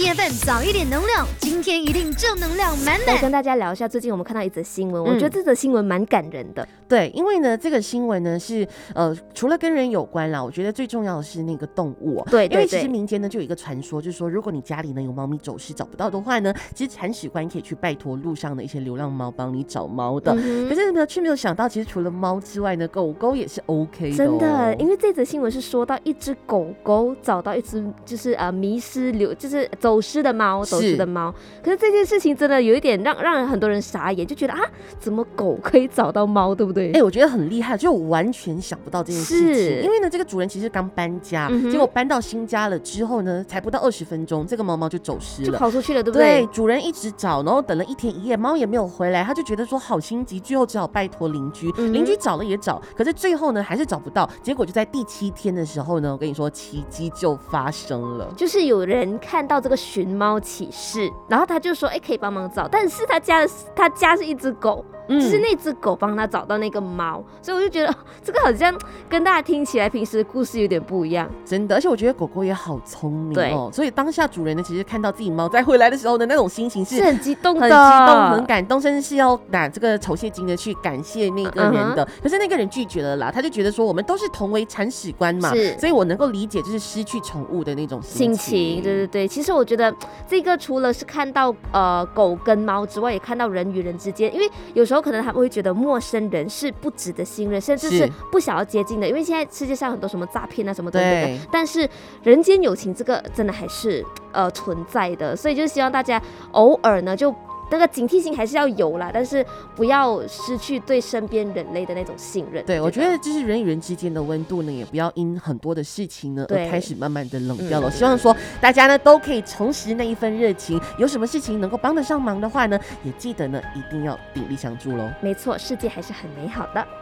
TFM 早一点能量，今天一定正能量满满。 我跟大家聊一下，最近我们看到一则新闻，我觉得这则新闻蛮感人的。 对，因为呢，这个新闻呢是除了跟人有关啦，我觉得最重要的是那个动物。 对， 因为其实民间呢就有一个传说，就是说如果你家里呢有猫咪走失找不到的话呢，其实铲屎官可以去拜托路上的一些流浪猫帮你找猫的。可是呢，却没有想到，其实除了猫之外呢，狗狗也是 OK 的。 真的，因为这则新闻是说到一只狗狗找到一只就是迷失就是走失的猫，可是这件事情真的有一点让很多人傻眼，就觉得怎么狗可以找到猫，对不对？ 我觉得很厉害，就我完全想不到这件事情。因为呢，这个主人其实刚搬家，结果搬到新家了之后呢，才不到20分钟，这个猫猫就走失了， 就跑出去了，对不对？ 对，主人一直找，然后等了1天1夜，猫也没有回来，他就觉得说好心急，最后只好拜托邻居。邻居找了也找，可是最后呢还是找不到。结果就在第7天的时候呢，我跟你说奇迹就发生了， 就是有人看到这个寻猫启事，然后他就说可以帮忙找，但是他家是一只狗。就是那只狗帮他找到那个猫，所以我就觉得这个好像跟大家听起来平时的故事有点不一样， 真的。而且我觉得狗狗也好聪明哦，所以当下主人呢，其实看到自己猫再回来的时候的那种心情是很激动的， 很激动、很感动，甚至是要拿这个酬谢金的去感谢那个人的。可是那个人拒绝了啦，他就觉得说我们都是同为铲屎官嘛，所以我能够理解就是失去宠物的那种心情。 对。其实我觉得这个除了是看到狗跟猫之外，也看到人与人之间，因为有时候可能他们会觉得陌生人是不值得信任，甚至是不想要接近的，因为现在世界上很多什么诈骗啊什么等等的，但是人间友情这个真的还是存在的，所以就希望大家偶尔呢就那个警惕性还是要有啦，但是不要失去对身边人类的那种信任。 对，我觉得就是人与人之间的温度呢，也不要因很多的事情呢而开始慢慢的冷掉了。希望说大家呢都可以重拾那一份热情，有什么事情能够帮得上忙的话呢，也记得呢一定要鼎力相助咯。 没错，世界还是很美好的。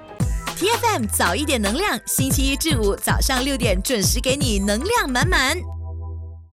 TFM 早一点能量，星期一至五早上6点准时给你能量满满。